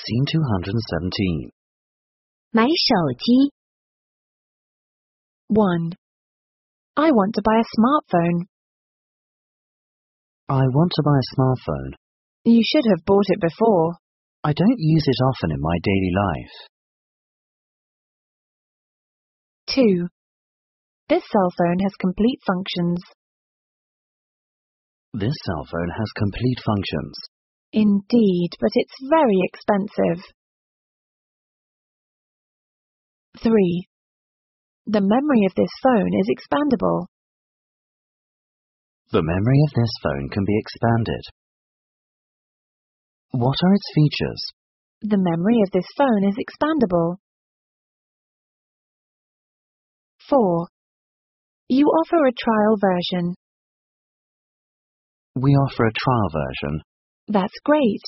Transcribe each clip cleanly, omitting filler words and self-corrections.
Scene 217. 买手机 1. I want to buy a smartphone. I want to buy a smartphone. You should have bought it before. I don't use it often in my daily life. 2. This cell phone has complete functions. This cell phone has complete functions. Indeed, but it's very expensive. 3. The memory of this phone is expandable. The memory of this phone can be expanded. What are its features? The memory of this phone is expandable. 4. You offer a trial version. We offer a trial version. That's great.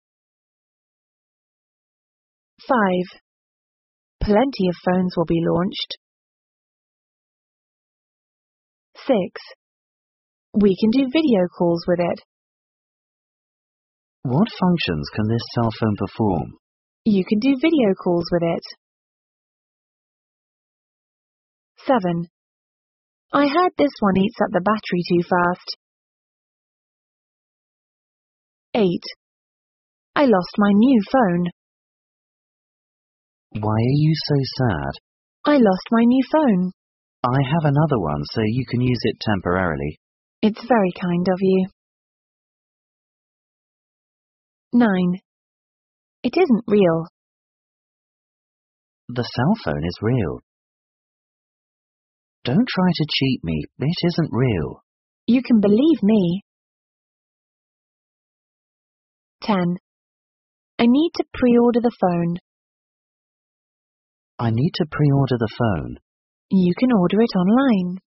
5. Plenty of phones will be launched. 6. We can do video calls with it. What functions can this cell phone perform? You can do video calls with it. 7. I heard this one eats up the battery too fast. 8. I lost my new phone. Why are you so sad? I lost my new phone. I have another one, so you can use it temporarily. It's very kind of you. 9. It isn't real. The cell phone is real. Don't try to cheat me. It isn't real. You can believe me. 10. I need to pre-order the phone. I need to pre-order the phone. You can order it online.